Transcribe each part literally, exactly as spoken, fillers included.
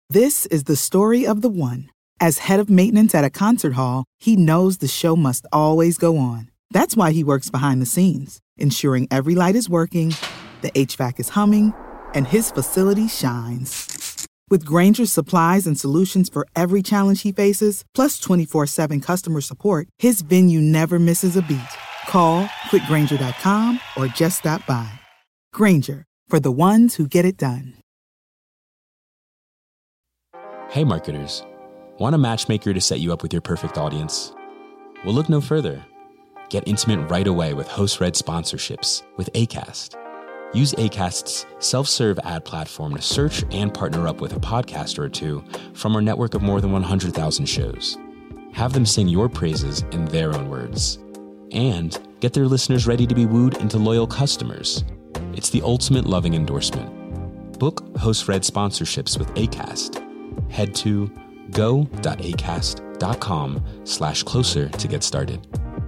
This is the story of the one. As head of maintenance at a concert hall, he knows the show must always go on. That's why he works behind the scenes, ensuring every light is working, the H V A C is humming, and his facility shines. With Grainger's supplies and solutions for every challenge he faces, plus twenty-four seven customer support, his venue never misses a beat. Call quick grainger dot com or just stop by. Grainger, for the ones who get it done. Hey marketers, want a matchmaker to set you up with your perfect audience? Well, look no further. Get intimate right away with host-read sponsorships with Acast. Use Acast's self-serve ad platform to search and partner up with a podcaster or two from our network of more than one hundred thousand shows. Have them sing your praises in their own words. And get their listeners ready to be wooed into loyal customers. It's the ultimate loving endorsement. Book host-read sponsorships with Acast. Head to go.acast.com slash closer to get started.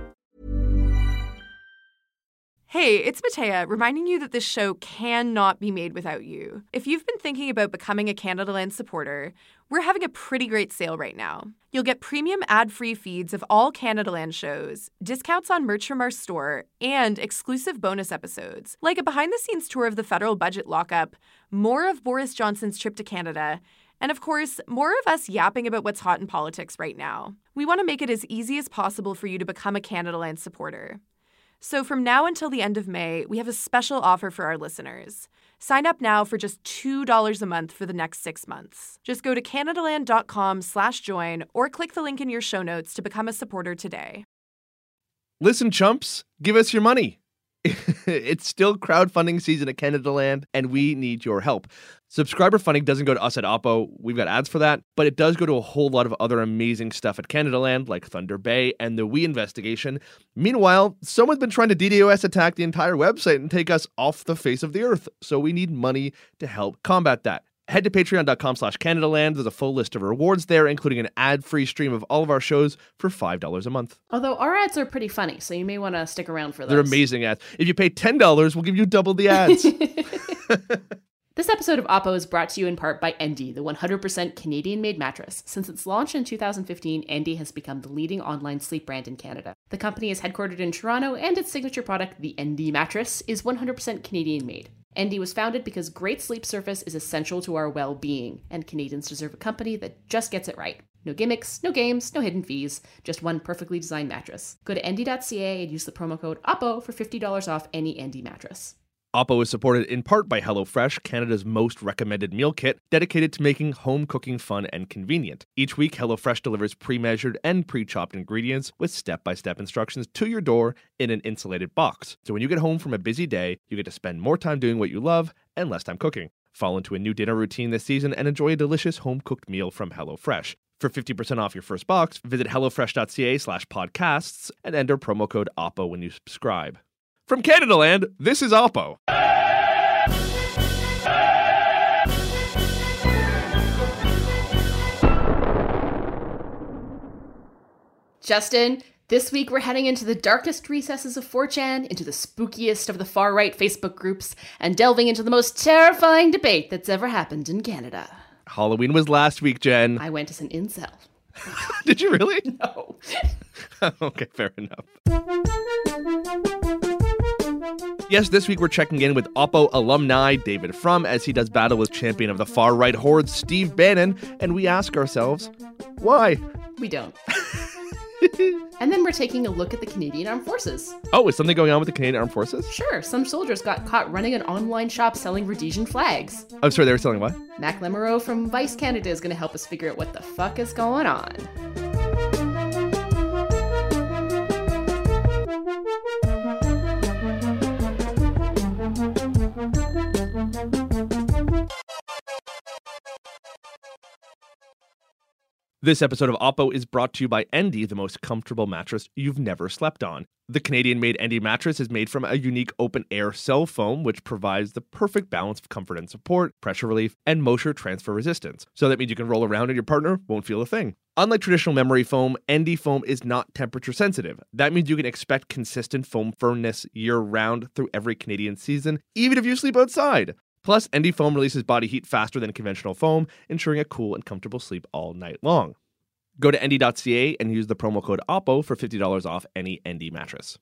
Hey, it's Matea, reminding you that this show cannot be made without you. If you've been thinking about becoming a Canadaland supporter, we're having a pretty great sale right now. You'll get premium ad-free feeds of all Canadaland shows, discounts on merch from our store, and exclusive bonus episodes, like a behind-the-scenes tour of the federal budget lockup, more of Boris Johnson's trip to Canada, and of course, more of us yapping about what's hot in politics right now. We want to make it as easy as possible for you to become a Canadaland supporter. So from now until the end of May, we have a special offer for our listeners. Sign up now for just two dollars a month for the next six months. Just go to canadaland.com slash join or click the link in your show notes to become a supporter today. Listen, chumps, give us your money. It's still crowdfunding season at Canadaland, and we need your help. Subscriber funding doesn't go to us at Oppo. We've got ads for that, but it does go to a whole lot of other amazing stuff at Canadaland, like Thunder Bay and the We investigation. Meanwhile, someone's been trying to DDoS attack the entire website and take us off the face of the earth, so we need money to help combat that. Head to patreon.com slash Canadaland. There's a full list of rewards there, including an ad-free stream of all of our shows for five dollars a month. Although our ads are pretty funny, so you may want to stick around for those. They're amazing ads. If you pay ten dollars, we'll give you double the ads. This episode of Oppo is brought to you in part by Endy, the one hundred percent Canadian-made mattress. Since its launch in two thousand fifteen, Endy has become the leading online sleep brand in Canada. The company is headquartered in Toronto, and its signature product, the Endy mattress, is one hundred percent Canadian-made. Endy was founded because great sleep surface is essential to our well-being, and Canadians deserve a company that just gets it right. No gimmicks, no games, no hidden fees, just one perfectly designed mattress. Go to endy dot c a and use the promo code OPPO for fifty dollars off any Endy mattress. Oppo is supported in part by HelloFresh, Canada's most recommended meal kit, dedicated to making home cooking fun and convenient. Each week, HelloFresh delivers pre-measured and pre-chopped ingredients with step-by-step instructions to your door in an insulated box. So when you get home from a busy day, you get to spend more time doing what you love and less time cooking. Fall into a new dinner routine this season and enjoy a delicious home-cooked meal from HelloFresh. For fifty percent off your first box, visit hellofresh.ca slash podcasts and enter promo code OPPO when you subscribe. From Canadaland, this is Oppo. Justin, this week we're heading into the darkest recesses of four chan, into the spookiest of the far-right Facebook groups, and delving into the most terrifying debate that's ever happened in Canada. Halloween was last week, Jen. I went as an incel. Did you really? No. Okay, fair enough. Yes, this week we're checking in with Oppo alumni David Frum as he does battle with champion of the far-right horde Steve Bannon, and we ask ourselves, why? We don't. And then we're taking a look at the Canadian Armed Forces. Oh, is something going on with the Canadian Armed Forces? Sure, some soldiers got caught running an online shop selling Rhodesian flags. I'm sorry, they were selling what? Mac Lemereau from Vice Canada is going to help us figure out what the fuck is going on. This episode of Oppo is brought to you by Endy, the most comfortable mattress you've never slept on. The Canadian-made Endy mattress is made from a unique open-air cell foam, which provides the perfect balance of comfort and support, pressure relief, and moisture transfer resistance. So that means you can roll around and your partner won't feel a thing. Unlike traditional memory foam, Endy foam is not temperature sensitive. That means you can expect consistent foam firmness year-round through every Canadian season, even if you sleep outside. Plus, N D Foam releases body heat faster than conventional foam, ensuring a cool and comfortable sleep all night long. Go to N D dot C A and use the promo code OPPO for fifty dollars off any N D mattress.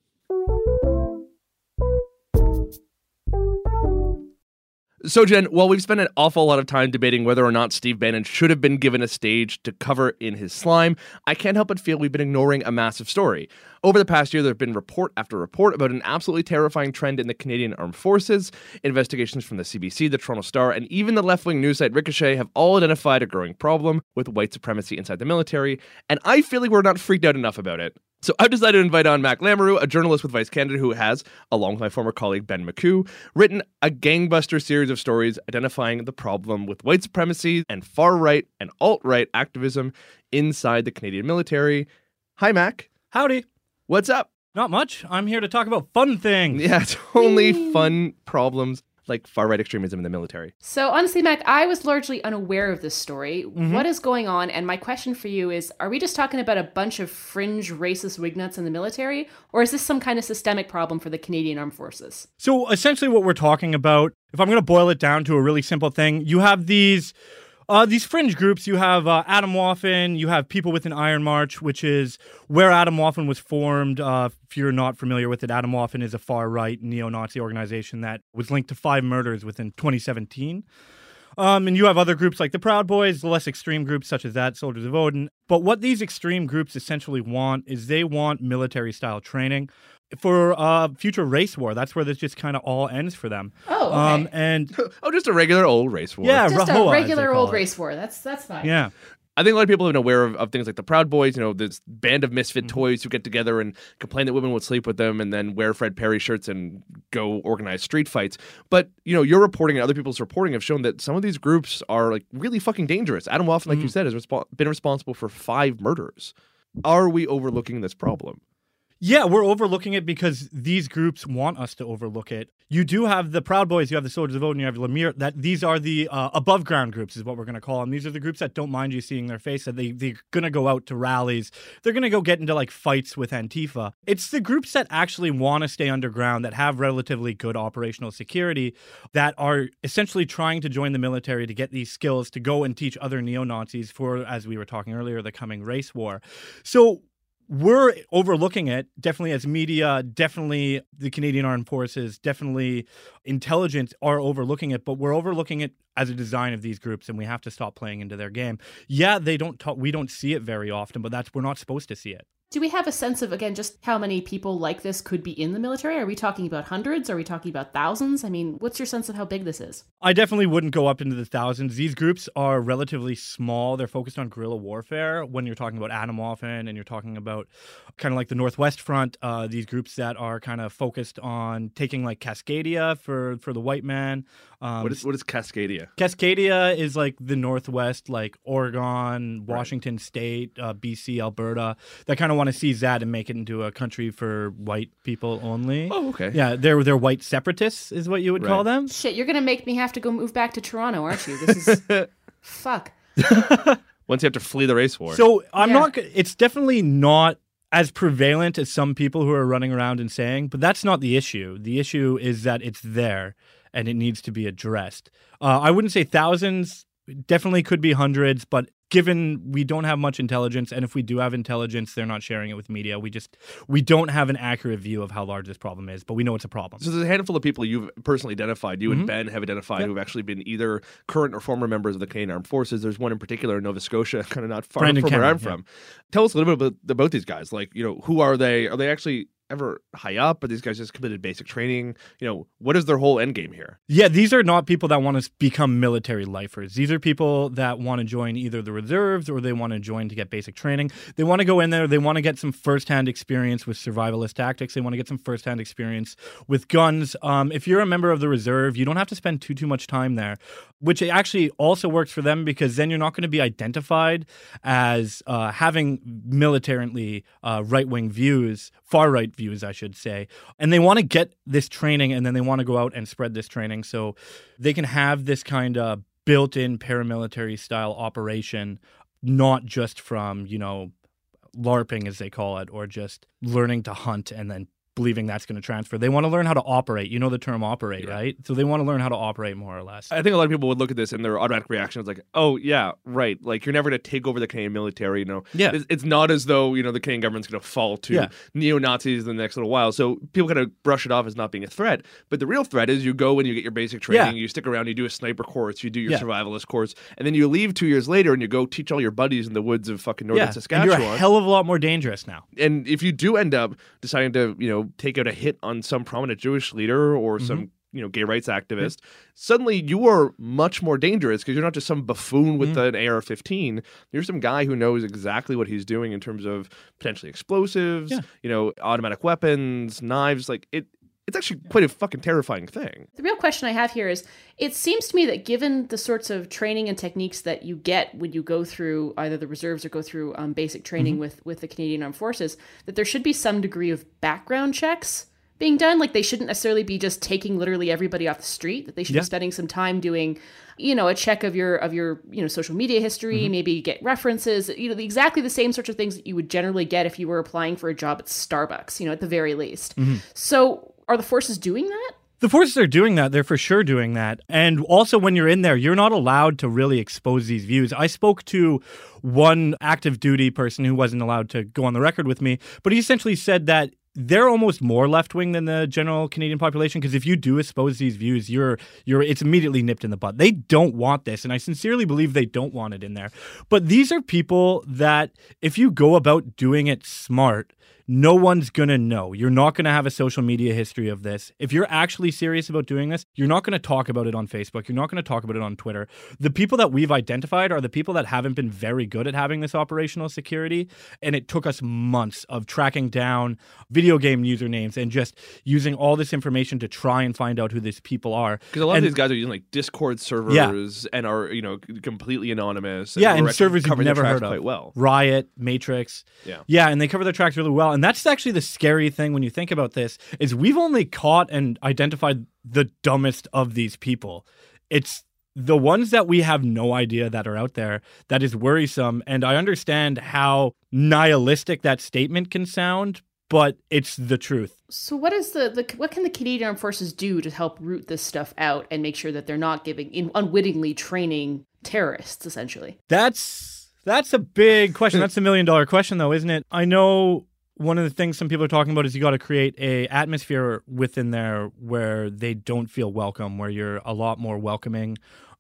So, Jen, while we've spent an awful lot of time debating whether or not Steve Bannon should have been given a stage to cover in his slime, I can't help but feel we've been ignoring a massive story. Over the past year, there have been report after report about an absolutely terrifying trend in the Canadian Armed Forces. Investigations from the C B C, the Toronto Star, and even the left-wing news site Ricochet have all identified a growing problem with white supremacy inside the military, and I feel like we're not freaked out enough about it. So I've decided to invite on Mac Lamoureux, a journalist with Vice Canada who has, along with my former colleague Ben McHugh, written a gangbuster series of stories identifying the problem with white supremacy and far-right and alt-right activism inside the Canadian military. Hi, Mac. Howdy. What's up? Not much. I'm here to talk about fun things. Yeah, it's only fun problems like far-right extremism in the military. So honestly, Mac, I was largely unaware of this story. Mm-hmm. What is going on? And my question for you is, are we just talking about a bunch of fringe racist wignuts in the military? Or is this some kind of systemic problem for the Canadian Armed Forces? So essentially what we're talking about, if I'm going to boil it down to a really simple thing, you have these Uh, these fringe groups. You have uh, Atomwaffen, you have People Within Iron March, which is where Atomwaffen was formed. Uh, if you're not familiar with it, Atomwaffen is a far-right neo-Nazi organization that was linked to five murders within twenty seventeen. Um, and you have other groups like the Proud Boys, the less extreme groups such as that, Soldiers of Odin. But what these extreme groups essentially want is they want military-style training for uh, future race war. That's where this just kind of all ends for them. Oh, okay. Um, and oh, just a regular old race war. Yeah, Just Rahowa, a as regular they call old it. race war. That's that's fine. Yeah. I think a lot of people have been aware of, of things like the Proud Boys, you know, this band of misfit Mm-hmm. toys who get together and complain that women would sleep with them and then wear Fred Perry shirts and go organize street fights. But, you know, your reporting and other people's reporting have shown that some of these groups are like really fucking dangerous. Atomwaffen, like Mm. you said, has resp- been responsible for five murders. Are we overlooking this problem? Yeah, we're overlooking it because these groups want us to overlook it. You do have the Proud Boys, you have the Soldiers of Odin, you have Lemire. That these are the uh, above ground groups, is what we're going to call them. These are the groups that don't mind you seeing their face. That they they're going to go out to rallies. They're going to go get into like fights with Antifa. It's the groups that actually want to stay underground, that have relatively good operational security, that are essentially trying to join the military to get these skills to go and teach other neo Nazis for, as we were talking earlier, the coming race war. So we're overlooking it, definitely as media, definitely the Canadian Armed Forces, definitely intelligence are overlooking it, but we're overlooking it as a design of these groups, and we have to stop playing into their game. Yeah, they don't talk, we don't see it very often, but that's we're not supposed to see it. Do we have a sense of, again, just how many people like this could be in the military? Are we talking about hundreds? Are we talking about thousands? I mean, what's your sense of how big this is? I definitely wouldn't go up into the thousands. These groups are relatively small. They're focused on guerrilla warfare. When you're talking about Atomwaffen and you're talking about kind of like the Northwest Front, uh, these groups that are kind of focused on taking like Cascadia for, for the white man. Um, What is what is Cascadia? Cascadia is like the Northwest, like Oregon, Washington State, uh, B C, Alberta, that kind of want to seize that and make it into a country for white people only. Oh, okay. Yeah, they're they're white separatists, is what you would call Right. them. Shit, you're going to make me have to go move back to Toronto, aren't you? This is... Fuck. Once you have to flee the race war. So I'm Yeah. not. It's definitely not as prevalent as some people who are running around and saying, but that's not the issue. The issue is that it's there and it needs to be addressed. Uh, I wouldn't say thousands. Definitely could be hundreds, but given we don't have much intelligence, and if we do have intelligence, they're not sharing it with media. We just we don't have an accurate view of how large this problem is, but we know it's a problem. So there's a handful of people you've personally identified, you Mhm. and Ben have identified, Yep. who've actually been either current or former members of the Canadian Armed Forces. There's one in particular in Nova Scotia, kind of not far Brandon from where I'm Cameron, from. Tell us a little bit about, about these guys. Like, you know, who are they? Are they actually ever high up? Are these guys just completed basic training? You know, what is their whole end game here? Yeah, these are not people that want to become military lifers. These are people that want to join either the reserves or they want to join to get basic training. They want to go in there. They want to get some firsthand experience with survivalist tactics. They want to get some firsthand experience with guns. Um, if you're a member of the reserve, you don't have to spend too, too much time there, which actually also works for them because then you're not going to be identified as uh, having militarily uh, right-wing views, far-right views, I should say. And they want to get this training and then they want to go out and spread this training so they can have this kind of built-in paramilitary style operation, not just from, you know, LARPing as they call it, or just learning to hunt and then believing that's going to transfer. They want to learn how to operate. You know the term operate, Yeah. right? So they want to learn how to operate more or less. I think a lot of people would look at this and their automatic reaction is like, oh, yeah, right. Like, you're never going to take over the Canadian military. You know, Yeah. It's, it's not as though, you know, the Canadian government's going to fall to Yeah. neo-Nazis in the next little while. So people kind of brush it off as not being a threat. But the real threat is you go and you get your basic training, Yeah. you stick around, you do a sniper course, you do your Yeah. survivalist course, and then you leave two years later and you go teach all your buddies in the woods of fucking northern Yeah, and Saskatchewan. you're a hell of a lot more dangerous now. And if you do end up deciding to, you know, take out a hit on some prominent Jewish leader or Mm-hmm. some, you know, gay rights activist, suddenly you are much more dangerous because you're not just some buffoon with Mm-hmm. an A R fifteen. You're some guy who knows exactly what he's doing in terms of potentially explosives, Yeah. you know, automatic weapons, knives. Like it, it's actually quite a fucking terrifying thing. The real question I have here is, it seems to me that given the sorts of training and techniques that you get when you go through either the reserves or go through um, basic training Mm-hmm. with, with the Canadian Armed Forces, that there should be some degree of background checks being done. Like, they shouldn't necessarily be just taking literally everybody off the street, that they should Yeah. be spending some time doing, you know, a check of your of your you know social media history, Mm-hmm. maybe get references, you know, the, exactly the same sorts of things that you would generally get if you were applying for a job at Starbucks, you know, at the very least. Mm-hmm. So are the forces doing that? The forces are doing that. They're for sure doing that. And also, when you're in there, you're not allowed to really expose these views. I spoke to one active duty person who wasn't allowed to go on the record with me, but he essentially said that they're almost more left-wing than the general Canadian population, because if you do expose these views, you're you're it's immediately nipped in the butt. They don't want this, and I sincerely believe they don't want it in there. But these are people that, if you go about doing it smart, no one's going to know. You're not going to have a social media history of this. If you're actually serious about doing this, you're not going to talk about it on Facebook. You're not going to talk about it on Twitter. The people that we've identified are the people that haven't been very good at having this operational security. And it took us months of tracking down video game usernames and just using all this information to try and find out who these people are. Because a lot And- of these guys are using like Discord servers and are, you know, completely anonymous. Yeah, are and actually servers you've covering their never tracks heard of. quite well. Riot, Matrix. Yeah. Yeah, and they cover their tracks really well. And that's actually the scary thing when you think about this, is we've only caught and identified the dumbest of these people. It's the ones that we have no idea that are out there that is worrisome. And I understand how nihilistic that statement can sound, but it's the truth. So what is the, the what can the Canadian Armed Forces do to help root this stuff out and make sure that they're not giving in, unwittingly training terrorists, essentially? That's that's a big question. That's a million dollar question, though, isn't it? I know one of the things some people are talking about is you got to create a atmosphere within there where they don't feel welcome, where you're a lot more welcoming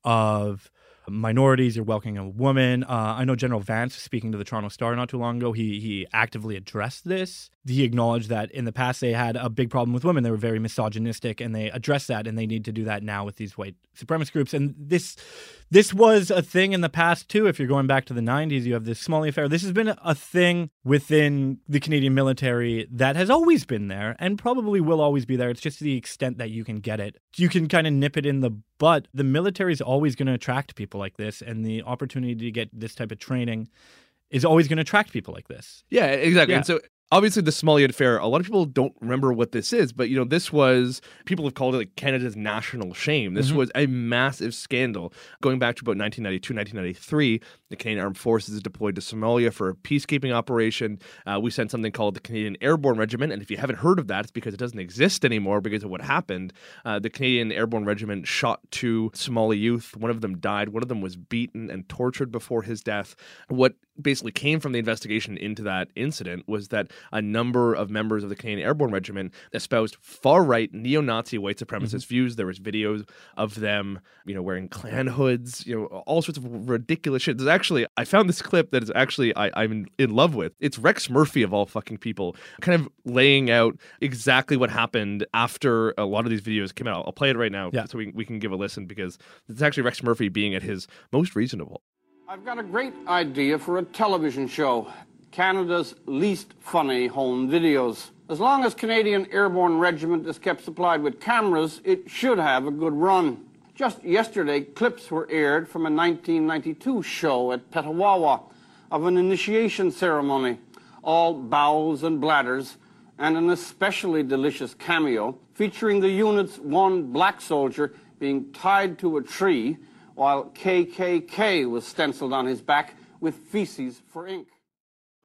of minorities, you're welcoming a woman. Uh, I know General Vance, speaking to the Toronto Star not too long ago, he he actively addressed this. He acknowledged that in the past they had a big problem with women. They were very misogynistic, and they addressed that, and they need to do that now with these white supremacist groups. And this this was a thing in the past, too. If you're going back to the nineties, you have this Smalley affair. This has been a thing within the Canadian military that has always been there and probably will always be there. It's just the extent that you can get it. You can kind of nip it in the butt. The military is always going to attract people like this, and the opportunity to get this type of training is always going to attract people like this. Yeah, exactly. Yeah. And so obviously the Smalley affair, a lot of people don't remember what this is, but you know, this was, people have called it like Canada's national shame. This Mm-hmm. was a massive scandal. Going back to about nineteen ninety-two, nineteen ninety-three, the Canadian Armed Forces deployed to Somalia for a peacekeeping operation. Uh, we sent something called the Canadian Airborne Regiment, and if you haven't heard of that, it's because it doesn't exist anymore because of what happened. Uh, the Canadian Airborne Regiment shot two Somali youth. One of them died. One of them was beaten and tortured before his death. What basically came from the investigation into that incident was that a number of members of the Canadian Airborne Regiment espoused far-right neo-Nazi white supremacist Mm-hmm. views. There was videos of them, you know, wearing Klan hoods, you know, all sorts of ridiculous shit. There's actually, I found this clip that is actually I, I'm in, in love with. It's Rex Murphy of all fucking people, kind of laying out exactly what happened after a lot of these videos came out. I'll play it right now Yeah. so we, we can give a listen, because it's actually Rex Murphy being at his most reasonable. I've got a great idea for a television show. Canada's least funny home videos. As long as Canadian Airborne Regiment is kept supplied with cameras, it should have a good run. Just yesterday, clips were aired from a nineteen ninety-two show at Petawawa of an initiation ceremony, all bowels and bladders, and an especially delicious cameo featuring the unit's one black soldier being tied to a tree while K K K was stenciled on his back with feces for ink.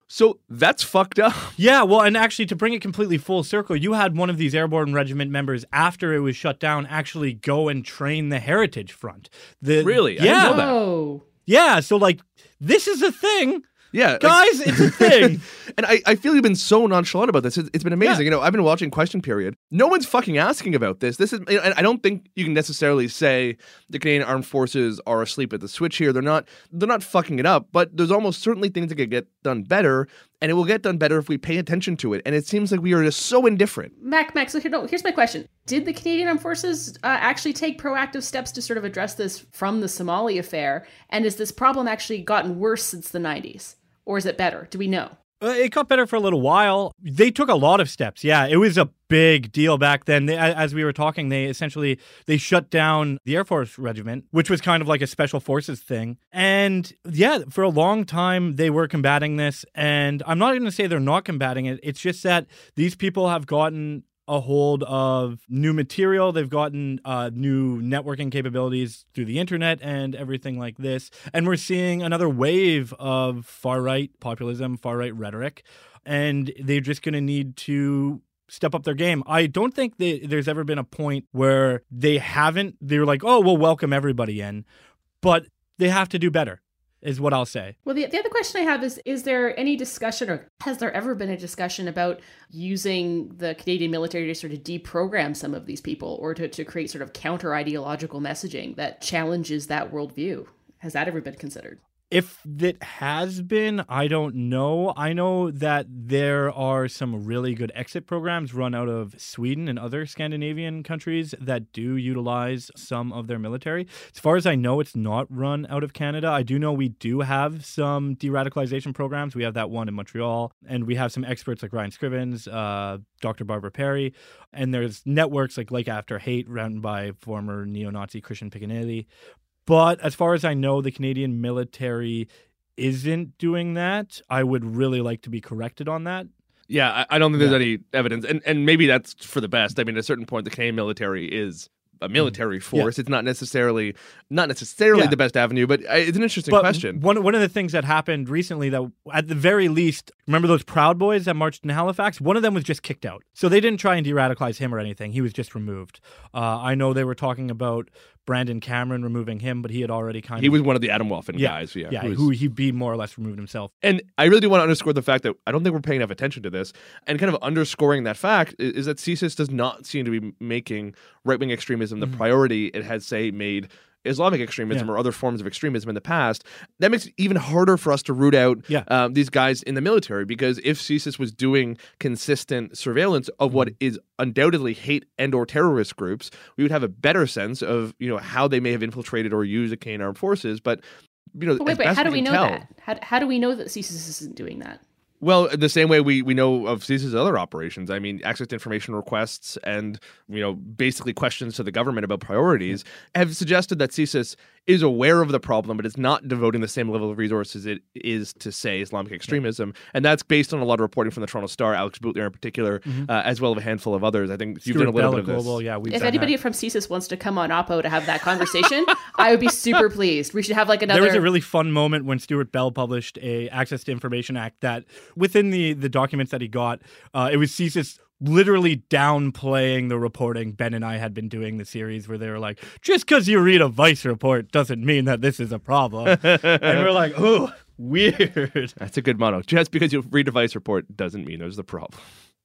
So that's fucked up. Yeah, well, and actually to bring it completely full circle, you had one of these airborne regiment members after it was shut down actually go and train the Heritage Front. The, really? Yeah. I didn't know that. Oh. Yeah, so like this is a thing. Yeah, guys, like, it's a thing. And I, I feel you've been so nonchalant about this. It's, it's been amazing. Yeah. You know, I've been watching Question Period. No one's fucking asking about this. This is, and I don't think you can necessarily say the Canadian Armed Forces are asleep at the switch here. They're not. They're not fucking it up. But there's almost certainly things that could get done better, and it will get done better if we pay attention to it. And it seems like we are just so indifferent. Mac, Mac. So here, no, here's my question: did the Canadian Armed Forces uh, actually take proactive steps to sort of address this from the Somali affair? And has this problem actually gotten worse since the nineties? Or is it better? Do we know? Uh, it got better for a little while. They took a lot of steps. Yeah, it was a big deal back then. They, as we were talking, they essentially they shut down the Air Force Regiment, which was kind of like a special forces thing. And yeah, for a long time, they were combating this. And I'm not going to say they're not combating it. It's just that these people have gotten a hold of new material. They've gotten uh, new networking capabilities through the internet and everything like this. And we're seeing another wave of far-right populism, far-right rhetoric. And they're just going to need to step up their game. I don't think they, there's ever been a point where they haven't. They're like, oh, we'll welcome everybody in. But they have to do better, is what I'll say. Well, the, the other question I have is, is there any discussion, or has there ever been a discussion about using the Canadian military to sort of deprogram some of these people, or to, to create sort of counter-ideological messaging that challenges that worldview? Has that ever been considered? If it has been, I don't know. I know that there are some really good exit programs run out of Sweden and other Scandinavian countries that do utilize some of their military. As far as I know, it's not run out of Canada. I do know we do have some de-radicalization programs. We have that one in Montreal, and we have some experts like Ryan Scrivens, uh, Doctor Barbara Perry, and there's networks like Like After Hate run by former neo-Nazi Christian Piccinelli. But as far as I know, the Canadian military isn't doing that. I would really like to be corrected on that. Yeah, I, I don't think there's Yeah. any evidence. And and maybe that's for the best. I mean, at a certain point, the Canadian military is a military force. Yeah. It's not necessarily not necessarily Yeah. the best avenue, but it's an interesting But question. One, one of the things that happened recently that at the very least, remember those Proud Boys that marched in Halifax? One of them was just kicked out. So they didn't try and de-radicalize him or anything. He was just removed. Uh, I know they were talking about Brandon Cameron removing him, but he had already kind He of... was one of the Atomwaffen yeah, guys. Yeah, yeah who was- who he be more or less removed himself. And I really do want to underscore the fact that I don't think we're paying enough attention to this. And kind of underscoring that fact is, is that CSIS does not seem to be making right-wing extremism the Mm-hmm. priority it has, say, made Islamic extremism Yeah. or other forms of extremism in the past. That makes it even harder for us to root out Yeah. um, these guys in the military, because if CSIS was doing consistent surveillance of what Mm-hmm. is undoubtedly hate and or terrorist groups, we would have a better sense of, you know, how they may have infiltrated or used the Canadian Armed Forces. But, you know, But wait, as wait, best how do we can know tell, that? How, how do we know that CSIS isn't doing that? Well, the same way we, we know of CSIS's other operations. I mean, access to information requests and, you know, basically questions to the government about priorities have suggested that CSIS is aware of the problem, but it's not devoting the same level of resources it is to, say, Islamic extremism. And that's based on a lot of reporting from the Toronto Star, Alex Boutlier in particular, uh, as well as a handful of others. I think you've Stuart done a little Bell bit at of this. Global, yeah, we've If done anybody that. from CSIS wants to come on Oppo to have that conversation, I would be super pleased. We should have like another... There was a really fun moment when Stuart Bell published a Access to Information Act that within the, the documents that he got, uh, it was CSIS literally downplaying the reporting Ben and I had been doing the series where they were like, just because you read a Vice report doesn't mean that this is a problem. And we're like, oh, weird. That's a good motto. Just because you read a Vice report doesn't mean there's the problem.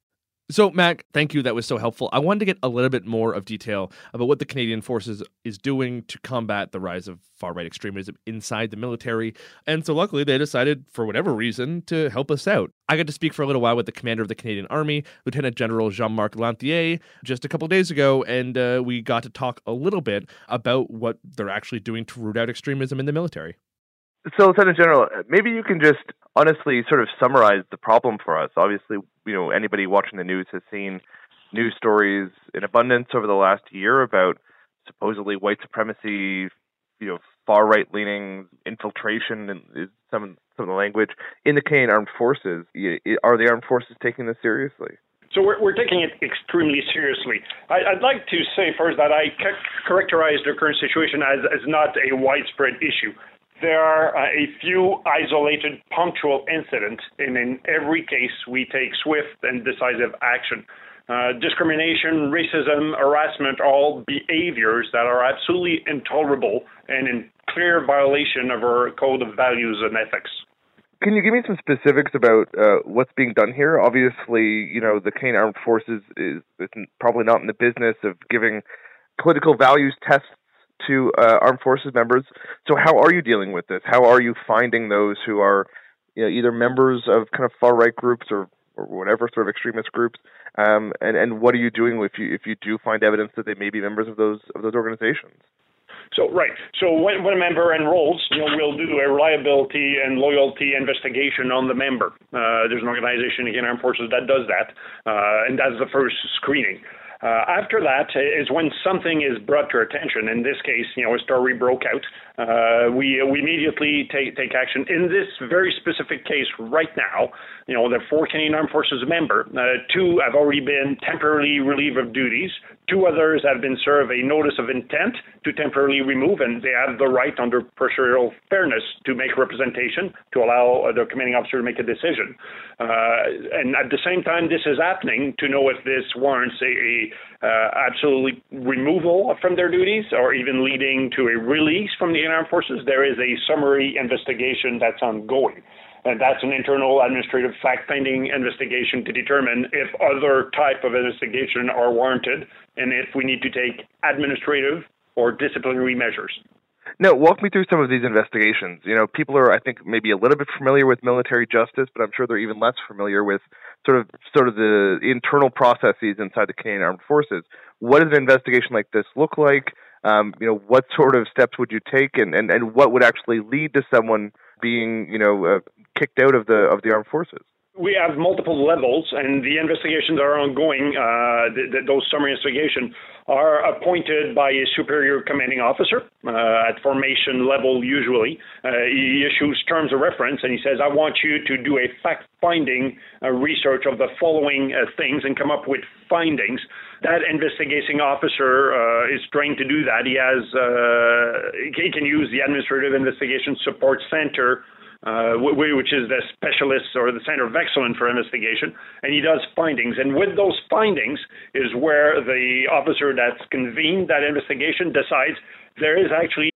So, Mac, thank you. That was so helpful. I wanted to get a little bit more of detail about what the Canadian Forces is doing to combat the rise of far-right extremism inside the military. And so luckily, they decided, for whatever reason, to help us out. I got to speak for a little while with the commander of the Canadian Army, Lieutenant General Jean-Marc Lantier, just a couple days ago, and uh, we got to talk a little bit about what they're actually doing to root out extremism in the military. So, Lieutenant General, maybe you can just honestly sort of summarize the problem for us. Obviously, you know, anybody watching the news has seen news stories in abundance over the last year about supposedly white supremacy, you know, far right-leaning infiltration, and some some of the language in the Canadian Armed Forces. Are the Armed Forces taking this seriously? So we're, we're taking it extremely seriously. I, I'd like to say first that I ca- characterize the current situation as, as not a widespread issue. There are uh, a few isolated punctual incidents, and in every case, we take swift and decisive action. Uh, discrimination, racism, harassment are all behaviors that are absolutely intolerable and in clear violation of our code of values and ethics. Can you give me some specifics about uh, what's being done here? Obviously, you know, the Canadian Armed Forces is, is probably not in the business of giving political values tests to uh, armed forces members. So how are you dealing with this? How are you finding those who are, you know, either members of kind of far-right groups or, or whatever sort of extremist groups? Um, and, and what are you doing if you if you do find evidence that they may be members of those of those organizations? So, right. So when, when a member enrolls, you know, we'll do a reliability and loyalty investigation on the member. Uh, there's an organization in the Armed Forces that does that, uh, and that's the first screening. Uh, after that is when something is brought to our attention. In this case, you know, a story broke out. Uh, we we immediately take take action. In this very specific case right now, you know, the four Canadian Armed Forces member, uh, two have already been temporarily relieved of duties. Two others have been served a notice of intent to temporarily remove, and they have the right under procedural fairness to make representation to allow the commanding officer to make a decision. Uh, and at the same time, this is happening to know if this warrants a, a uh, absolutely removal from their duties or even leading to a release from the Armed Forces. There is a summary investigation that's ongoing. And that's an internal administrative fact-finding investigation to determine if other type of investigation are warranted and if we need to take administrative or disciplinary measures. Now, walk me through some of these investigations. You know, people are, I think, maybe a little bit familiar with military justice, but I'm sure they're even less familiar with sort of sort of the internal processes inside the Canadian Armed Forces. What does an investigation like this look like? Um, you know, what sort of steps would you take, and, and, and what would actually lead to someone being, you know, uh, kicked out of the of the armed forces? We have multiple levels, and the investigations are ongoing. Uh, the, the, those summary investigations are appointed by a superior commanding officer uh, at formation level usually. Uh, he issues terms of reference, and he says, I want you to do a fact-finding uh, research of the following uh, things and come up with findings. That investigating officer uh, is trained to do that. He has, uh, he can use the Administrative Investigation Support Center, Uh, which is the specialist or the Center of Excellence for Investigation, and he does findings. And with those findings is where the officer that's convened that investigation decides there is actually...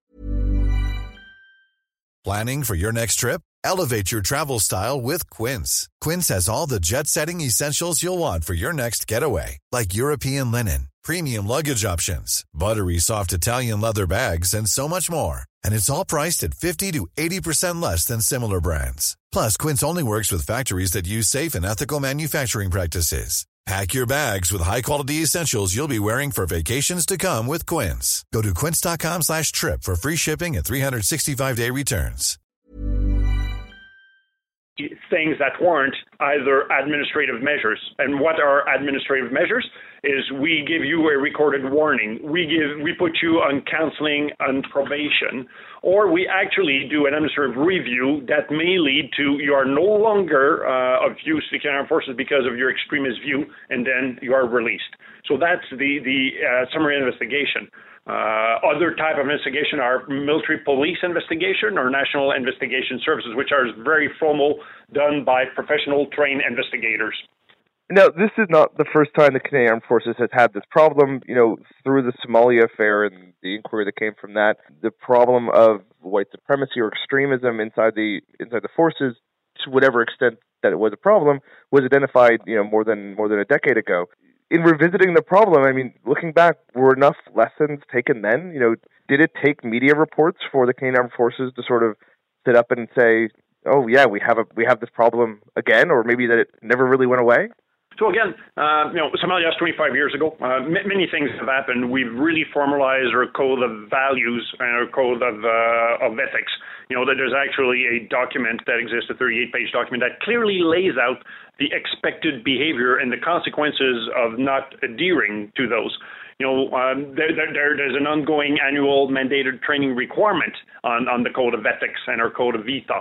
Planning for your next trip? Elevate your travel style with Quince. Quince has all the jet-setting essentials you'll want for your next getaway, like European linen, premium luggage options, buttery soft Italian leather bags, and so much more. And it's all priced at fifty to eighty percent less than similar brands. Plus, Quince only works with factories that use safe and ethical manufacturing practices. Pack your bags with high-quality essentials you'll be wearing for vacations to come with Quince. Go to quince.com slash trip for free shipping and three sixty-five day returns. Things that warrant either administrative measures. And what are administrative measures? Is we give you a recorded warning. We give, we put you on counseling, on probation, or we actually do an administrative review that may lead to you are no longer uh, of use to the Canadian Armed Forces because of your extremist view, and then you are released. So that's the, the uh, summary investigation. Uh, other type of investigation are military police investigation or national investigation services, which are very formal, done by professional trained investigators. Now, this is not the first time the Canadian Armed Forces has had this problem. You know, through the Somalia affair and the inquiry that came from that, the problem of white supremacy or extremism inside the inside the forces, to whatever extent that it was a problem, was identified, you know, more than more than a decade ago. In revisiting the problem, I mean, looking back, were enough lessons taken then? You know, did it take media reports for the Canadian Armed Forces to sort of sit up and say, "Oh, yeah, we have a we have this problem again," or maybe that it never really went away? So again, uh, you know, Somalia was twenty-five years ago. Uh, m- many things have happened. We've really formalized our code of values and our code of uh, of ethics. You know, that there's actually a document that exists, a thirty-eight page document that clearly lays out the expected behavior and the consequences of not adhering to those. You know, um, there, there, there's an ongoing annual mandated training requirement on, on the code of ethics and our code of ethos.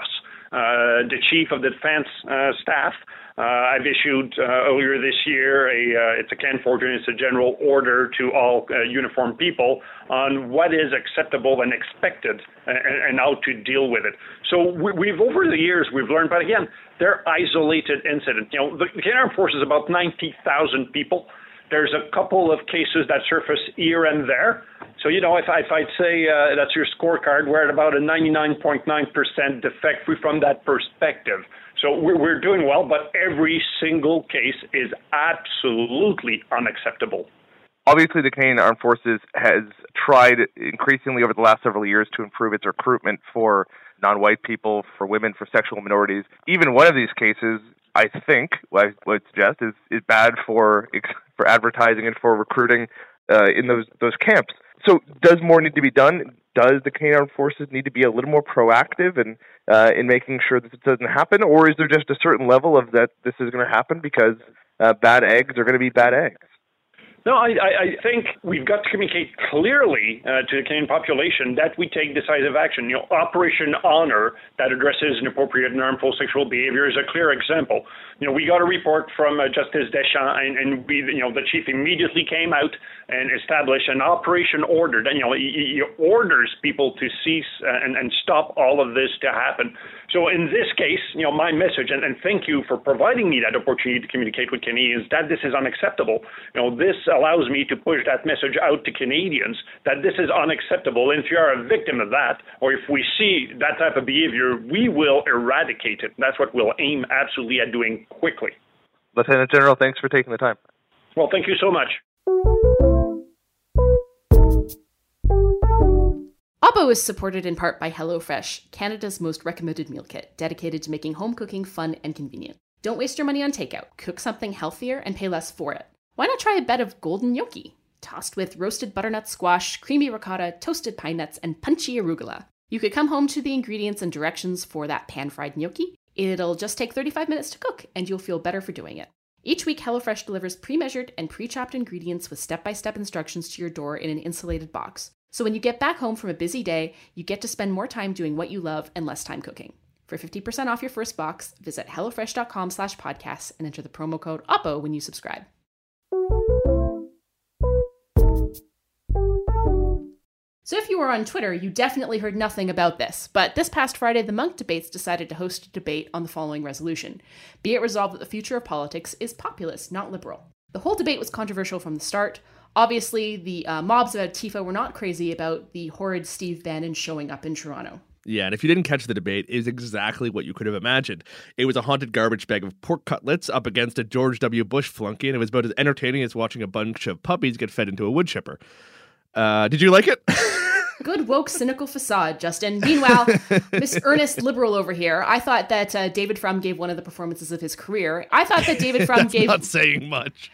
uh, the chief of the defense uh, staff. Uh, I've issued uh, earlier this year a uh, it's a CANFORGE, and it's a general order to all uh, uniformed people on what is acceptable and expected, and, and how to deal with it. So we, we've over the years we've learned, but again, they're isolated incidents. You know, the, the Canadian Armed Forces is about ninety thousand people. There's a couple of cases that surface here and there. So, you know, if, I, if I'd say uh, that's your scorecard, we're at about a ninety-nine point nine percent defect free from that perspective. So we're, we're doing well, but every single case is absolutely unacceptable. Obviously, the Canadian Armed Forces has tried increasingly over the last several years to improve its recruitment for non-white people, for women, for sexual minorities. Even one of these cases, I think, what I would suggest, is, is bad for for advertising and for recruiting uh, in those those camps. So does more need to be done? Does the Canadian Armed Forces need to be a little more proactive in, uh, in making sure that this doesn't happen? Or is there just a certain level of that this is going to happen because uh, bad eggs are going to be bad eggs? No, I, I think we've got to communicate clearly uh, to the Canadian population that we take decisive action. You know, Operation Honor that addresses inappropriate and harmful sexual behavior is a clear example. You know, we got a report from uh, Justice Deschamps, and, and we, you know, the chief immediately came out and established an operation order. Then, you know, he, he orders people to cease and, and stop all of this to happen. So in this case, you know, my message, and, and thank you for providing me that opportunity to communicate with Canadians, that this is unacceptable. You know, this allows me to push that message out to Canadians that this is unacceptable. And if you are a victim of that, or if we see that type of behavior, we will eradicate it. That's what we'll aim absolutely at doing quickly. Lieutenant General, thanks for taking the time. Well, thank you so much. Oppo is supported in part by HelloFresh, Canada's most recommended meal kit, dedicated to making home cooking fun and convenient. Don't waste your money on takeout. Cook something healthier and pay less for it. Why not try a bed of golden gnocchi, tossed with roasted butternut squash, creamy ricotta, toasted pine nuts, and punchy arugula? You could come home to the ingredients and directions for that pan-fried gnocchi. It'll just take thirty-five minutes to cook, and you'll feel better for doing it. Each week, HelloFresh delivers pre-measured and pre-chopped ingredients with step-by-step instructions to your door in an insulated box. So when you get back home from a busy day, you get to spend more time doing what you love and less time cooking. For fifty percent off your first box, visit HelloFresh.com slash podcasts and enter the promo code OPPO when you subscribe. So if you were on Twitter, you definitely heard nothing about this. But this past Friday, the Munk Debates decided to host a debate on the following resolution. Be it resolved that the future of politics is populist, not liberal. The whole debate was controversial from the start. Obviously, the uh, mobs about Tifa were not crazy about the horrid Steve Bannon showing up in Toronto. Yeah, and if you didn't catch the debate, it is exactly what you could have imagined. It was a haunted garbage bag of pork cutlets up against a George W. Bush flunky, and it was about as entertaining as watching a bunch of puppies get fed into a wood chipper. Uh, did you like it? Good, woke, cynical facade, Justin. Meanwhile, Miss Earnest Liberal over here, I thought that uh, David Frum gave one of the performances of his career. I thought that David Frum That's gave... not saying much.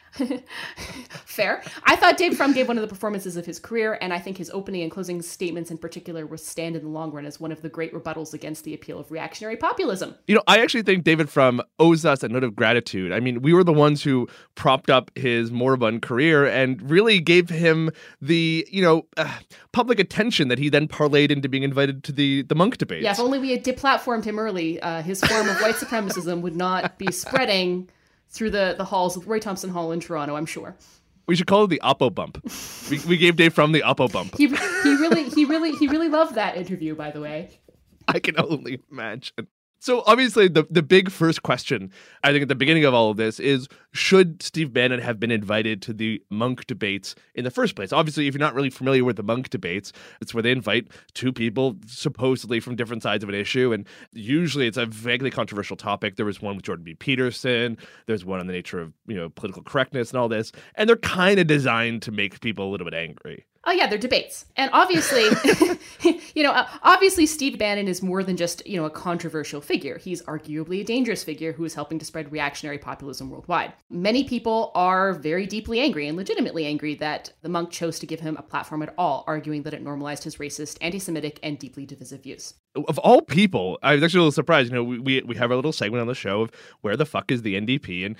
Fair. I thought David Frum gave one of the performances of his career, and I think his opening and closing statements in particular will stand in the long run as one of the great rebuttals against the appeal of reactionary populism. You know, I actually think David Frum owes us a note of gratitude. I mean, we were the ones who propped up his moribund career and really gave him the, you know, uh, public attention that he then parlayed into being invited to the, the Munk Debates. Yeah, if only we had deplatformed him early, uh, his form of white supremacism would not be spreading through the, the halls of Roy Thompson Hall in Toronto, I'm sure. We should call it the Oppo bump. we, we gave Dave Frum the Oppo bump. He he really he really he really loved that interview, by the way. I can only imagine. So obviously the, the big first question, I think at the beginning of all of this is, should Steve Bannon have been invited to the Munk Debates in the first place? Obviously, if you're not really familiar with the Munk Debates, it's where they invite two people supposedly from different sides of an issue. And usually it's a vaguely controversial topic. There was one with Jordan B. Peterson. There's one on the nature of, you know, political correctness and all this. And they're kind of designed to make people a little bit angry. Oh, yeah, they're debates. And obviously, you know, obviously Steve Bannon is more than just, you know, a controversial figure. He's arguably a dangerous figure who is helping to spread reactionary populism worldwide. Many people are very deeply angry and legitimately angry that the Munk chose to give him a platform at all, arguing that it normalized his racist, anti-Semitic, and deeply divisive views. Of all people, I was actually a little surprised. You know, we, we, we have our little segment on the show of where the fuck is the N D P? And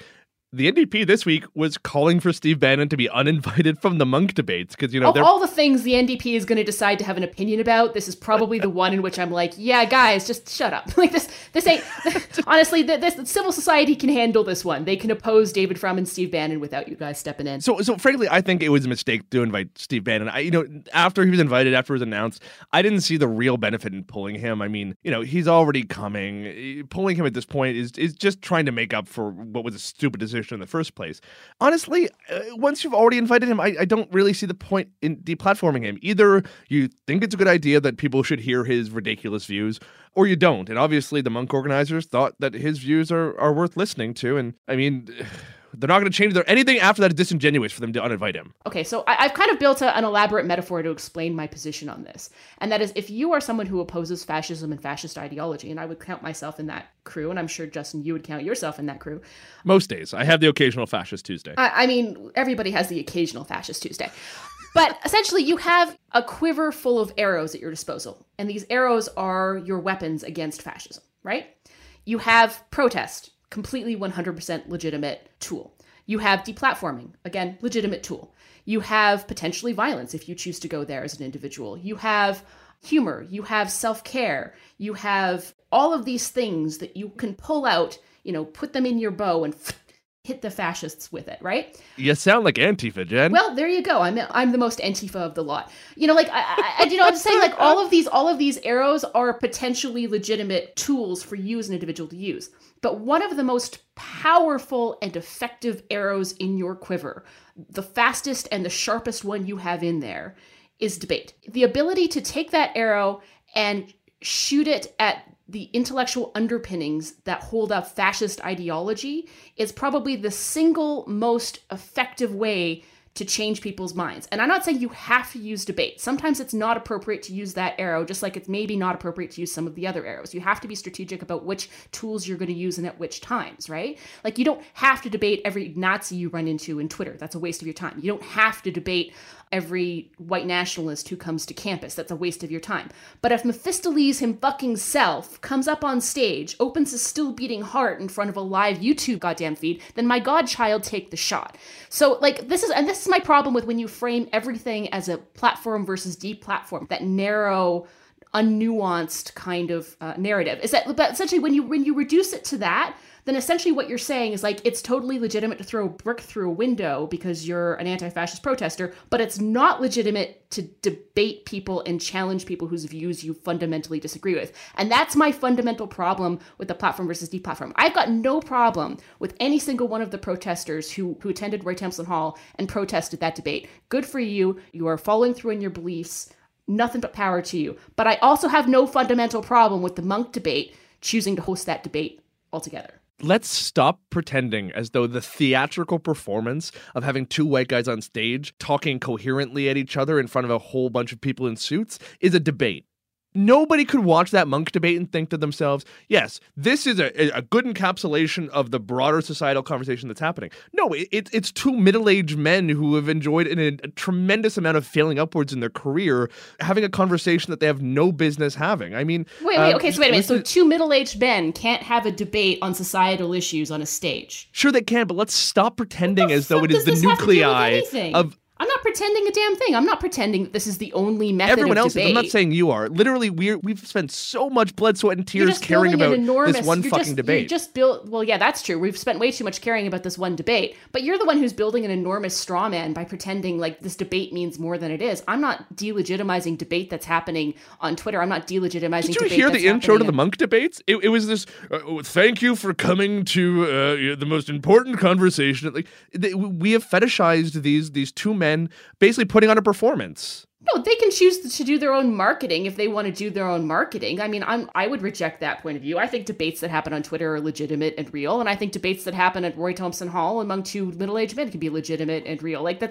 The N D P this week was calling for Steve Bannon to be uninvited from the Munk debates because, you know, of all the things the N D P is going to decide to have an opinion about, this is probably the one in which I'm like, yeah, guys, just shut up. Like this, this ain't honestly. This, this civil society can handle this one. They can oppose David Frum and Steve Bannon without you guys stepping in. So, so frankly, I think it was a mistake to invite Steve Bannon. I, you know, after he was invited, after it was announced, I didn't see the real benefit in pulling him. I mean, you know, he's already coming. Pulling him at this point is is just trying to make up for what was a stupid decision in the first place. Honestly, uh, once you've already invited him, I, I don't really see the point in deplatforming him. Either you think it's a good idea that people should hear his ridiculous views, or you don't. And obviously, the Munk organizers thought that his views are, are worth listening to. And I mean, they're not going to change their anything after that is disingenuous for them to uninvite him. Okay, so I, I've kind of built a, an elaborate metaphor to explain my position on this. And that is, if you are someone who opposes fascism and fascist ideology, and I would count myself in that crew, and I'm sure, Justin, you would count yourself in that crew. Most days. I have the occasional fascist Tuesday. I, I mean, everybody has the occasional fascist Tuesday. But essentially, you have a quiver full of arrows at your disposal. And these arrows are your weapons against fascism, right? You have protest, completely one hundred percent legitimate tool. You have deplatforming, again, legitimate tool. You have potentially violence if you choose to go there as an individual. You have humor. You have self-care. You have all of these things that you can pull out, you know, put them in your bow and hit the fascists with it, right? You sound like Antifa, Jen. Well, there you go. I'm I'm the most Antifa of the lot. You know, like I, I you know, I'm saying like all of these all of these arrows are potentially legitimate tools for you as an individual to use. But one of the most powerful and effective arrows in your quiver, the fastest and the sharpest one you have in there, is debate. The ability to take that arrow and shoot it at the intellectual underpinnings that hold up fascist ideology is probably the single most effective way to change people's minds. And I'm not saying you have to use debate. Sometimes it's not appropriate to use that arrow, just like it's maybe not appropriate to use some of the other arrows. You have to be strategic about which tools you're going to use and at which times, right? Like you don't have to debate every Nazi you run into in Twitter. That's a waste of your time. You don't have to debate every white nationalist who comes to campus. That's a waste of your time. But if Mephistopheles him fucking self comes up on stage, opens his still beating heart in front of a live YouTube goddamn feed, then my godchild, take the shot. So like this is, and this is my problem with when you frame everything as a platform versus deplatform, that narrow, unnuanced kind of uh, narrative, is that but essentially when you when you reduce it to that, then essentially what you're saying is like, it's totally legitimate to throw a brick through a window because you're an anti-fascist protester, but it's not legitimate to debate people and challenge people whose views you fundamentally disagree with. And that's my fundamental problem with the platform versus deplatform. I've got no problem with any single one of the protesters who, who attended Roy Thompson Hall and protested that debate. Good for you. You are following through on your beliefs. Nothing but power to you. But I also have no fundamental problem with the Munk debate choosing to host that debate altogether. Let's stop pretending as though the theatrical performance of having two white guys on stage talking coherently at each other in front of a whole bunch of people in suits is a debate. Nobody could watch that Munk debate and think to themselves, yes, this is a, a good encapsulation of the broader societal conversation that's happening. No, it, it's two middle-aged men who have enjoyed an, a tremendous amount of failing upwards in their career having a conversation that they have no business having. I mean... Wait, wait, um, okay, so wait a minute. So two middle-aged men can't have a debate on societal issues on a stage? Sure they can, but let's stop pretending as though it is the nuclei of... I'm not pretending a damn thing. I'm not pretending that this is the only method Everyone of else debate. is. I'm not saying you are. Literally, we're, we've spent so much blood, sweat, and tears caring about enormous, this one you're fucking just, debate. You just built. Well, yeah, that's true. We've spent way too much caring about this one debate. But you're the one who's building an enormous straw man by pretending like this debate means more than it is. I'm not delegitimizing debate that's happening on Twitter. I'm not delegitimizing. Did you debate hear that's the intro to the in... Munk debates? It, it was this. Uh, Thank you for coming to uh, the most important conversation. Like they, we have fetishized these these two men basically putting on a performance. No, they can choose to do their own marketing if they want to do their own marketing. I mean, I'm, I would reject that point of view. I think debates that happen on Twitter are legitimate and real, and I think debates that happen at Roy Thompson Hall among two middle-aged men can be legitimate and real. Like, that's...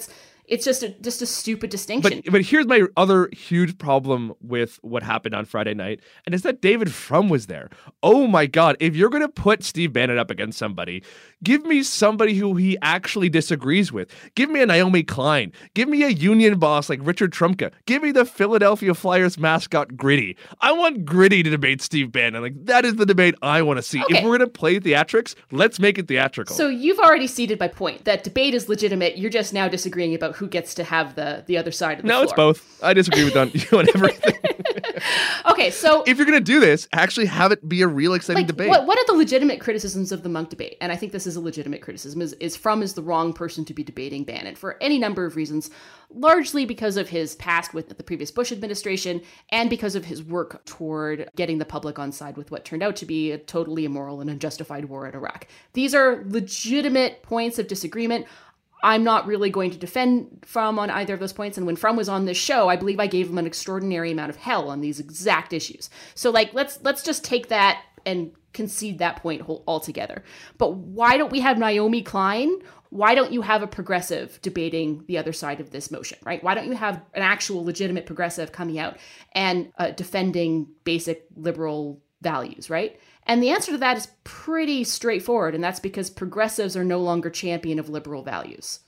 It's just a just a stupid distinction. But but here's my other huge problem with what happened on Friday night, and it's that David Frum was there. Oh my God. If you're going to put Steve Bannon up against somebody, give me somebody who he actually disagrees with. Give me a Naomi Klein. Give me a union boss like Richard Trumka. Give me the Philadelphia Flyers mascot Gritty. I want Gritty to debate Steve Bannon. Like, that is the debate I want to see. Okay. If we're going to play theatrics, let's make it theatrical. So you've already ceded my point that debate is legitimate. You're just now disagreeing about who gets to have the, the other side of the no, floor. it's both. I disagree with on, you on everything. Okay, so if you're going to do this, actually have it be a real exciting like, debate. What, what are the legitimate criticisms of the Munk debate? And I think this is a legitimate criticism, is, is Frum is the wrong person to be debating Bannon for any number of reasons, largely because of his past with the previous Bush administration and because of his work toward getting the public on side with what turned out to be a totally immoral and unjustified war in Iraq. These are legitimate points of disagreement. I'm not really going to defend Frum on either of those points. And when Frum was on this show, I believe I gave him an extraordinary amount of hell on these exact issues. So like, let's let's just take that and concede that point whole, altogether. But why don't we have Naomi Klein? Why don't you have a progressive debating the other side of this motion, right? Why don't you have an actual legitimate progressive coming out and uh, defending basic liberal values, right? And the answer to that is pretty straightforward, and that's because progressives are no longer champion of liberal values.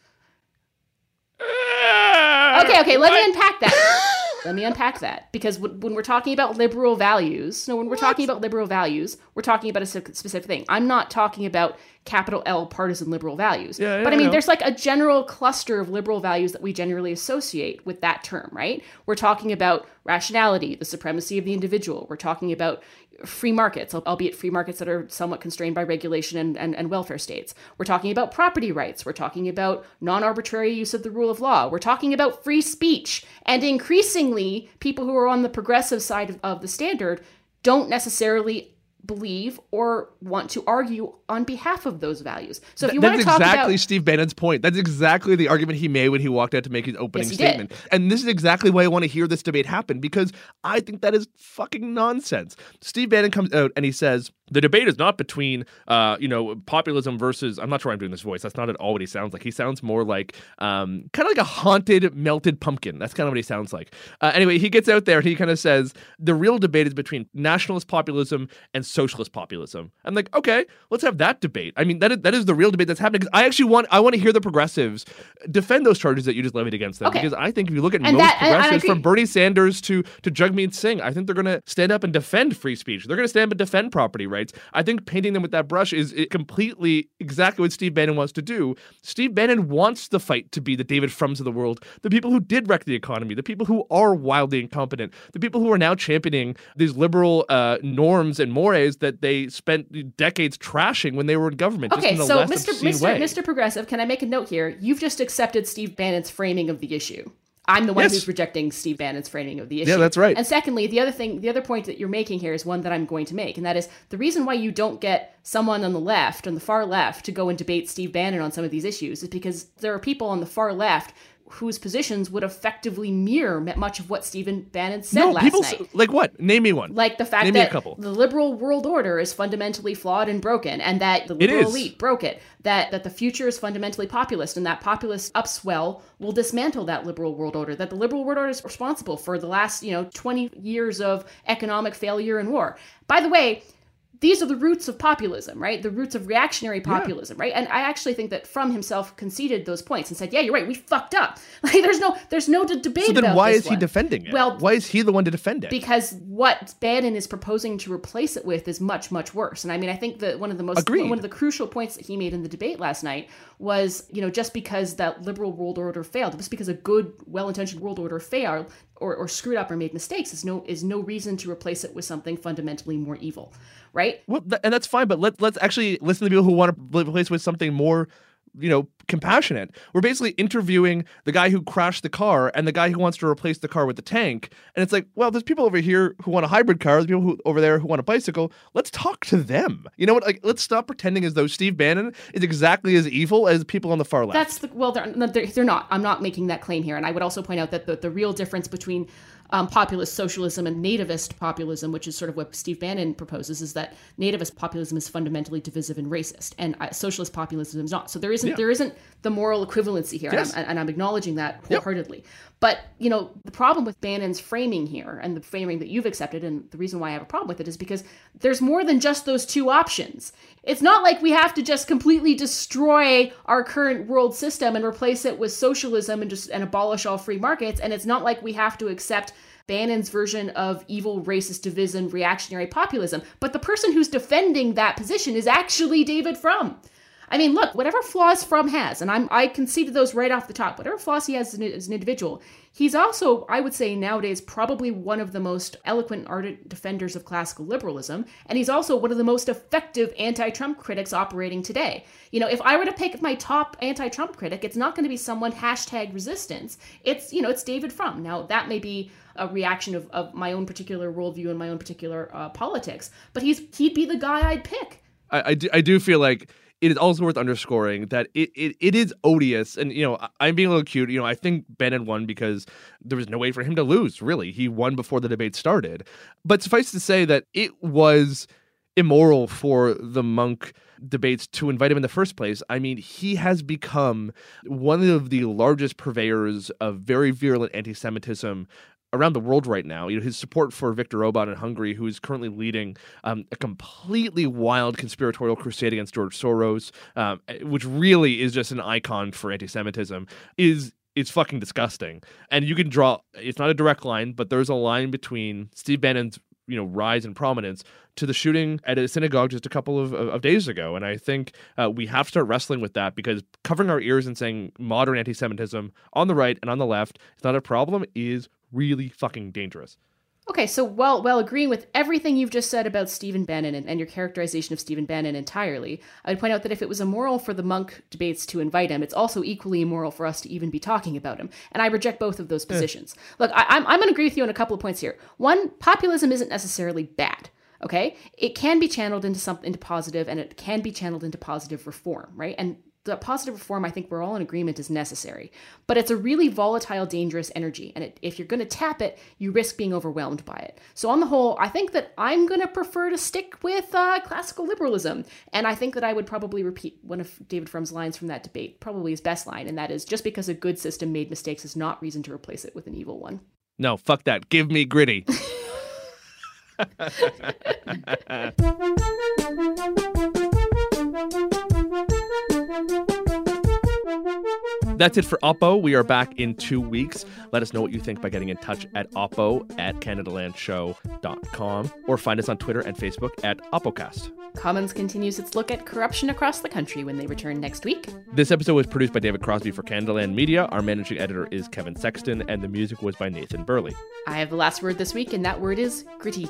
Uh, okay, okay, let what? me unpack that. Let me unpack that. Because w- when we're talking about liberal values, no, when we're what? talking about liberal values, we're talking about a specific thing. I'm not talking about capital L partisan liberal values. Yeah, yeah, but I mean, I there's like a general cluster of liberal values that we generally associate with that term, right? We're talking about rationality, the supremacy of the individual. We're talking about free markets, albeit free markets that are somewhat constrained by regulation and, and, and welfare states. We're talking about property rights. We're talking about non-arbitrary use of the rule of law. We're talking about free speech. And increasingly, people who are on the progressive side of, of the standard don't necessarily believe or want to argue on behalf of those values. So if you That's want to talk exactly about... Steve Bannon's point. That's exactly the argument he made when he walked out to make his opening Yes, he statement. did. And this is exactly why I want to hear this debate happen, because I think that is fucking nonsense. Steve Bannon comes out and he says, the debate is not between, uh, you know, populism versus, I'm not sure I'm doing this voice. That's not at all what he sounds like. He sounds more like, um, kind of like a haunted, melted pumpkin. That's kind of what he sounds like. Uh, anyway, he gets out there and he kind of says, the real debate is between nationalist populism and socialist populism. I'm like, okay, let's have that debate. I mean, that is, that is the real debate that's happening. Because I actually want, I want to hear the progressives defend those charges that you just levied against them. Okay. Because I think if you look at And most that- and I progressives, agree. from Bernie Sanders to, to Jagmeet Singh, I think they're going to stand up and defend free speech. They're going to stand up and defend property rights. I think painting them with that brush is it completely exactly what Steve Bannon wants to do. Steve Bannon wants the fight to be the David Frums of the world, the people who did wreck the economy, the people who are wildly incompetent, the people who are now championing these liberal uh, norms and mores that they spent decades trashing when they were in government. Okay, just in a so less Mister obscene Mister way. Mister Progressive, can I make a note here? You've just accepted Steve Bannon's framing of the issue. I'm the one Yes. who's rejecting Steve Bannon's framing of the issue. Yeah, that's right. And secondly, the other thing, the other point that you're making here is one that I'm going to make, and that is the reason why you don't get someone on the left, on the far left, to go and debate Steve Bannon on some of these issues is because there are people on the far left whose positions would effectively mirror much of what Stephen Bannon said no, last people night. s- like what? Name me one. Like the fact Name me a that couple. the liberal world order is fundamentally flawed and broken, and that the It liberal is. elite broke it, that, that the future is fundamentally populist, and that populist upswell will dismantle that liberal world order, that the liberal world order is responsible for the last, you know, twenty years of economic failure and war. By the way, these are the roots of populism, right? The roots of reactionary populism, right? And I actually think that Frum himself conceded those points and said, "Yeah, you're right. We fucked up. Like, there's no, there's no d- debate So then about why this is he one." defending it? Well, why is he the one to defend it? because what Bannon is proposing to replace it with is much, much worse. And I mean, I think that one of the most, Agreed. one of the crucial points that he made in the debate last night was, you know, just because that liberal world order failed, just because a good, well-intentioned world order failed or, or screwed up or made mistakes is no is no reason to replace it with something fundamentally more evil, right? Well, th- and that's fine, but let, let's actually listen to people who want to replace with something more, you know, compassionate. We're basically interviewing the guy who crashed the car and the guy who wants to replace the car with the tank. And it's like, well, there's people over here who want a hybrid car, there's people who, over there who want a bicycle. Let's talk to them. You know what? Like, let's stop pretending as though Steve Bannon is exactly as evil as people on the far left. That's the, well, they're, they're, they're not. I'm not making that claim here. And I would also point out that the, the real difference between um, populist socialism and nativist populism, which is sort of what Steve Bannon proposes, is that nativist populism is fundamentally divisive and racist, and uh, socialist populism is not. So there isn't yeah. there isn't the moral equivalency here, yes. and, I'm, and I'm acknowledging that wholeheartedly. Yep. But, you know, the problem with Bannon's framing here, and the framing that you've accepted, and the reason why I have a problem with it, is because there's more than just those two options. It's not like we have to just completely destroy our current world system and replace it with socialism and just and abolish all free markets. And it's not like we have to accept Bannon's version of evil, racist, division, reactionary populism. But the person who's defending that position is actually David Frum. I mean, look, whatever flaws Frum has, and I'm, I conceded those right off the top, whatever flaws he has as an, as an individual, he's also, I would say nowadays, probably one of the most eloquent, ardent defenders of classical liberalism, and he's also one of the most effective anti-Trump critics operating today. You know, if I were to pick my top anti-Trump critic, it's not going to be someone hashtag resistance. It's, you know, it's David Frum. Now, that may be a reaction of, of my own particular worldview and my own particular uh, politics, but he's he'd be the guy I'd pick. I, I, do, I do feel like it is also worth underscoring that it, it, it is odious. And, you know, I'm being a little cute. You know, I think Bannon won because there was no way for him to lose, really. He won before the debate started. But suffice to say that it was immoral for the Munk debates to invite him in the first place. I mean, he has become one of the largest purveyors of very virulent anti-Semitism around the world right now. You know, his support for Viktor Orban in Hungary, who is currently leading um, a completely wild conspiratorial crusade against George Soros, um, which really is just an icon for anti-Semitism, is it's fucking disgusting. And you can draw, it's not a direct line, but there's a line between Steve Bannon's, you know, rise in prominence to the shooting at a synagogue just a couple of, of days ago. And I think uh, we have to start wrestling with that, because covering our ears and saying modern anti-Semitism on the right and on the left is not a problem is really fucking dangerous. Okay, so while, while agreeing with everything you've just said about Stephen Bannon and, and your characterization of Stephen Bannon entirely, I would point out that if it was immoral for the Munk debates to invite him, it's also equally immoral for us to even be talking about him. And I reject both of those positions. Eh. Look, I, I'm, I'm going to agree with you on a couple of points here. One, populism isn't necessarily bad. Okay? It can be channeled into something into positive, and it can be channeled into positive reform, right? And the positive reform, I think we're all in agreement, is necessary. But it's a really volatile, dangerous energy. And it, if you're going to tap it, you risk being overwhelmed by it. So on the whole, I think that I'm going to prefer to stick with uh, classical liberalism. And I think that I would probably repeat one of David Frum's lines from that debate, probably his best line, and that is, just because a good system made mistakes is not reason to replace it with an evil one. No, fuck that. Give me gritty. That's it for Oppo. We are back in two weeks. Let us know what you think by getting in touch at oppo at canadalandshow dot com or find us on Twitter and Facebook at OppoCast. Commons continues its look at corruption across the country when they return next week. This episode was produced by David Crosby for Canadaland Media. Our managing editor is Kevin Sexton, and the music was by Nathan Burley. I have the last word this week, and that word is gritty.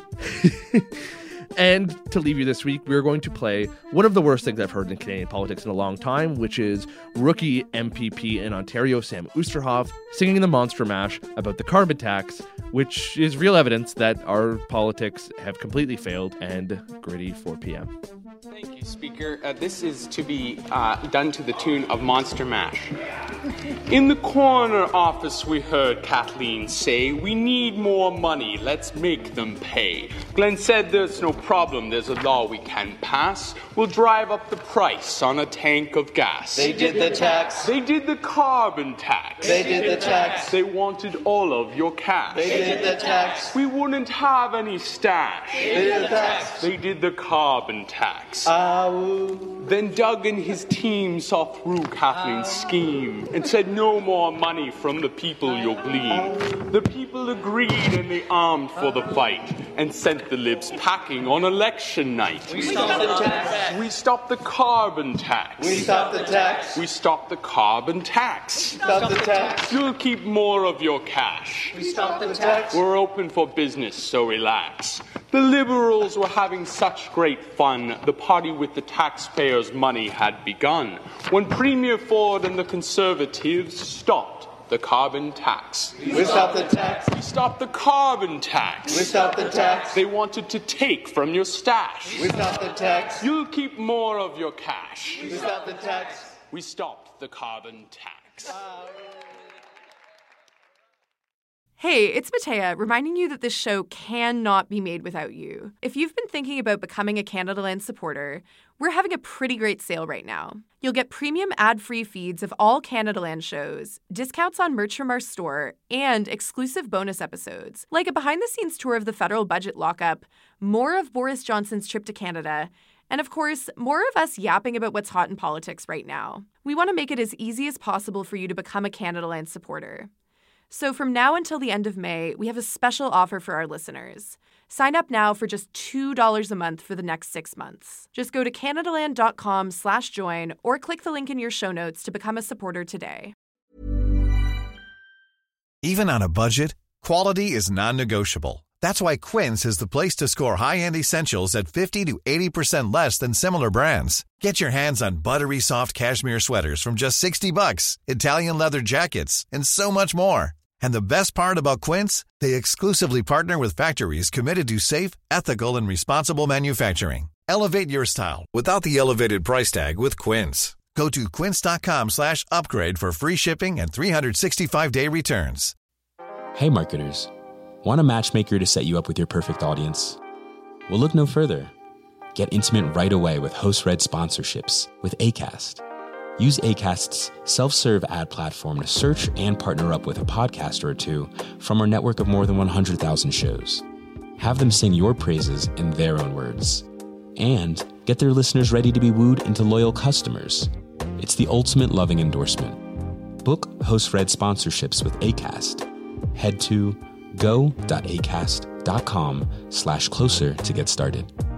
And to leave you this week, we're going to play one of the worst things I've heard in Canadian politics in a long time, which is rookie M P P in Ontario, Sam Oosterhoff, singing the Monster Mash about the carbon tax, which is real evidence that our politics have completely failed. And gritty four p.m. Thank you, Speaker. Uh, this is to be uh, done to the tune of Monster Mash. In the coroner office, we heard Kathleen say, "We need more money, let's make them pay." Glenn said, "There's no problem, there's a law we can pass. We'll drive up the price on a tank of gas." They did the tax. They did the carbon tax. They did the tax. They wanted all of your cash. They did the tax. We wouldn't have any stash. They did the tax. They did the carbon tax. Ah-woo. Then Doug and his team saw through Kathleen's scheme and said, "No more money from the people you'll glean." The people agreed and they armed for the fight and sent the libs packing on election night. We stopped the tax. We stopped the carbon tax. We stopped the tax. We stopped the carbon tax. Stop the tax. You'll keep more of your cash. We stopped the tax. We're open for business, so relax. The Liberals were having such great fun, the party with the taxpayers' money had begun, when Premier Ford and the Conservatives stopped the carbon tax. We stopped the tax. We stopped the carbon tax. We stopped the tax. They wanted to take from your stash. We stopped the tax. You'll keep more of your cash. We stopped the tax. We stopped the carbon tax. Uh... Hey, it's Matea, reminding you that this show cannot be made without you. If you've been thinking about becoming a Canadaland supporter, we're having a pretty great sale right now. You'll get premium ad-free feeds of all Canadaland shows, discounts on merch from our store, and exclusive bonus episodes, like a behind-the-scenes tour of the federal budget lockup, more of Boris Johnson's trip to Canada, and of course, more of us yapping about what's hot in politics right now. We want to make it as easy as possible for you to become a Canadaland supporter. So from now until the end of May, we have a special offer for our listeners. Sign up now for just two dollars a month for the next six months. Just go to canadaland.com slash join or click the link in your show notes to become a supporter today. Even on a budget, quality is non-negotiable. That's why Quince is the place to score high-end essentials at fifty to eighty percent less than similar brands. Get your hands on buttery soft cashmere sweaters from just sixty bucks, Italian leather jackets, and so much more. And the best part about Quince, they exclusively partner with factories committed to safe, ethical, and responsible manufacturing. Elevate your style without the elevated price tag with Quince. Go to quince.com slash upgrade for free shipping and three sixty-five day returns. Hey marketers, want a matchmaker to set you up with your perfect audience? Well, look no further. Get intimate right away with host-read sponsorships with Acast. Use Acast's self-serve ad platform to search and partner up with a podcaster or two from our network of more than one hundred thousand shows. Have them sing your praises in their own words. And get their listeners ready to be wooed into loyal customers. It's the ultimate loving endorsement. Book host-read sponsorships with Acast. Head to go.acast.com slash closer to get started.